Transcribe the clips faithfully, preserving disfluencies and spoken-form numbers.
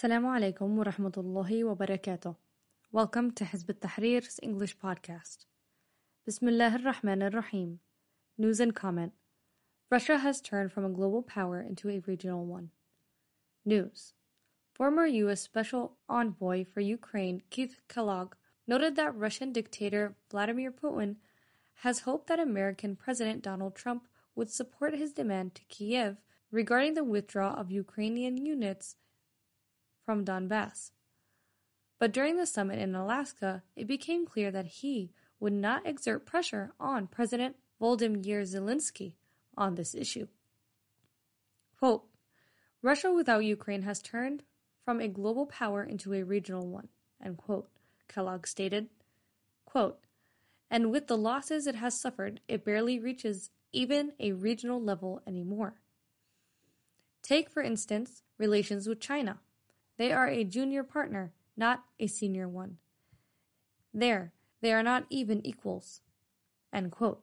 Assalamu alaikum wa rahmatullahi wa barakatuh. Welcome to Hizb ut-Tahrir's English podcast. Bismillah ar-Rahman ar-Rahim. News and comment. Russia has turned from a global power into a regional one. News. Former U S Special Envoy for Ukraine Keith Kellogg noted that Russian dictator Vladimir Putin has hoped that American President Donald Trump would support his demand to Kiev regarding the withdrawal of Ukrainian units from Donbass. But during the summit in Alaska, it became clear that he would not exert pressure on President Volodymyr Zelensky on this issue. Quote, Russia without Ukraine has turned from a global power into a regional one, end quote, Kellogg stated. Quote, and with the losses it has suffered, it barely reaches even a regional level anymore. Take, for instance, relations with China. They are a junior partner, not a senior one. There, they are not even equals. End quote.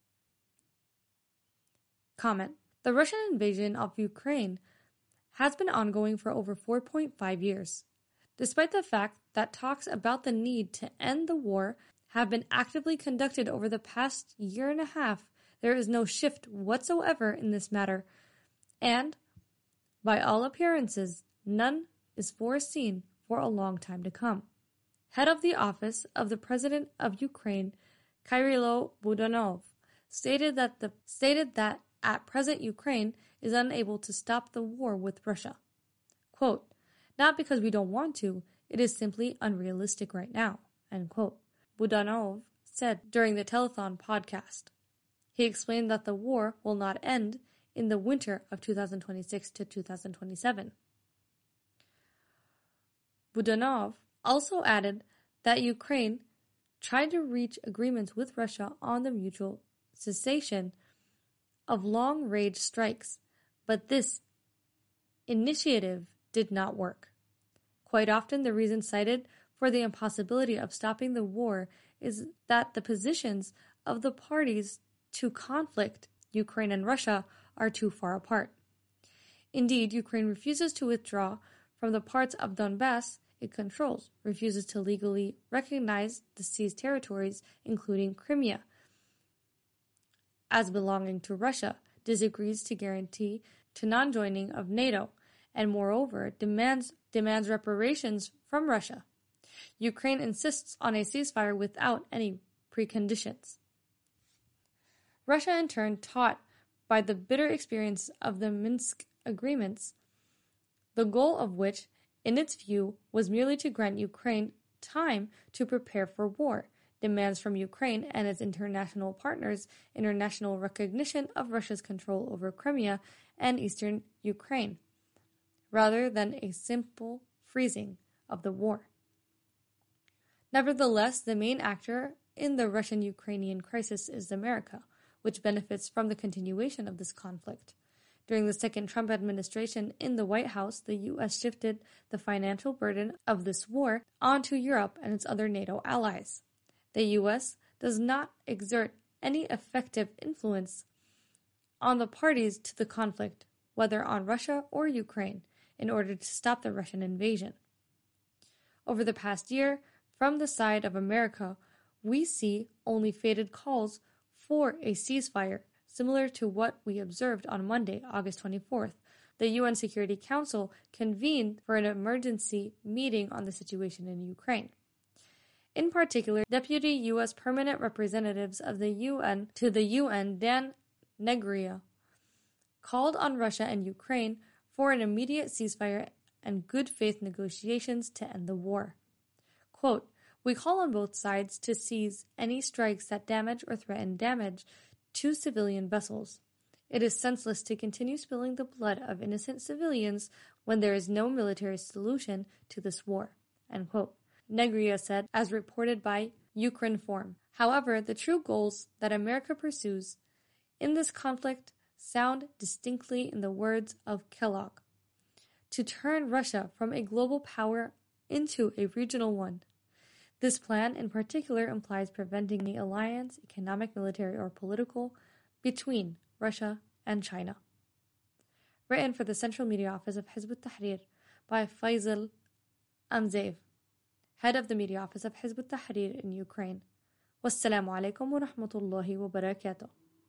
Comment. The Russian invasion of Ukraine has been ongoing for over four point five years. Despite the fact that talks about the need to end the war have been actively conducted over the past year and a half, there is no shift whatsoever in this matter, and, by all appearances, none is foreseen for a long time to come. Head of the office of the President of Ukraine, Kyrylo Budanov, stated that the stated that at present Ukraine is unable to stop the war with Russia. Quote, not because we don't want to, it is simply unrealistic right now, end quote, Budanov said during the Telethon podcast. He explained that the war will not end in the winter of two thousand twenty-six to two thousand twenty-seven. Budanov also added that Ukraine tried to reach agreements with Russia on the mutual cessation of long-range strikes, but this initiative did not work. Quite often, the reason cited for the impossibility of stopping the war is that the positions of the parties to conflict, Ukraine and Russia, are too far apart. Indeed, Ukraine refuses to withdraw from the parts of Donbass it controls, refuses to legally recognize the seized territories, including Crimea, as belonging to Russia, disagrees to guarantee to non-joining of NATO, and moreover demands demands reparations from Russia. Ukraine insists on a ceasefire without any preconditions. Russia, in turn, taught by the bitter experience of the Minsk agreements, the goal of which, in its view, was merely to grant Ukraine time to prepare for war, demands from Ukraine and its international partners international recognition of Russia's control over Crimea and eastern Ukraine, rather than a simple freezing of the war. Nevertheless, the main actor in the Russian-Ukrainian crisis is America, which benefits from the continuation of this conflict. During the second Trump administration in the White House, the U S shifted the financial burden of this war onto Europe and its other NATO allies. The U S does not exert any effective influence on the parties to the conflict, whether on Russia or Ukraine, in order to stop the Russian invasion. Over the past year, from the side of America, we see only faded calls for a ceasefire, similar to what we observed on Monday, August twenty-fourth. The U N Security Council convened for an emergency meeting on the situation in Ukraine. In particular, Deputy U S Permanent Representatives of the U N to the U N, Dan Negria, called on Russia and Ukraine for an immediate ceasefire and good faith negotiations to end the war. Quote, we call on both sides to cease any strikes that damage or threaten damage to civilian vessels. It is senseless to continue spilling the blood of innocent civilians when there is no military solution to this war, end quote, Negria said, as reported by Ukrinform. However, the true goals that America pursues in this conflict sound distinctly in the words of Kellogg: to turn Russia from a global power into a regional one. This plan in particular implies preventing the alliance, economic, military, or political, between Russia and China. Written for the Central Media Office of Hizb ut-Tahrir by Faisal Amzeev, head of the media office of Hizb ut-Tahrir in Ukraine. Wassalamu alaikum wa rahmatullahi wa barakatuh.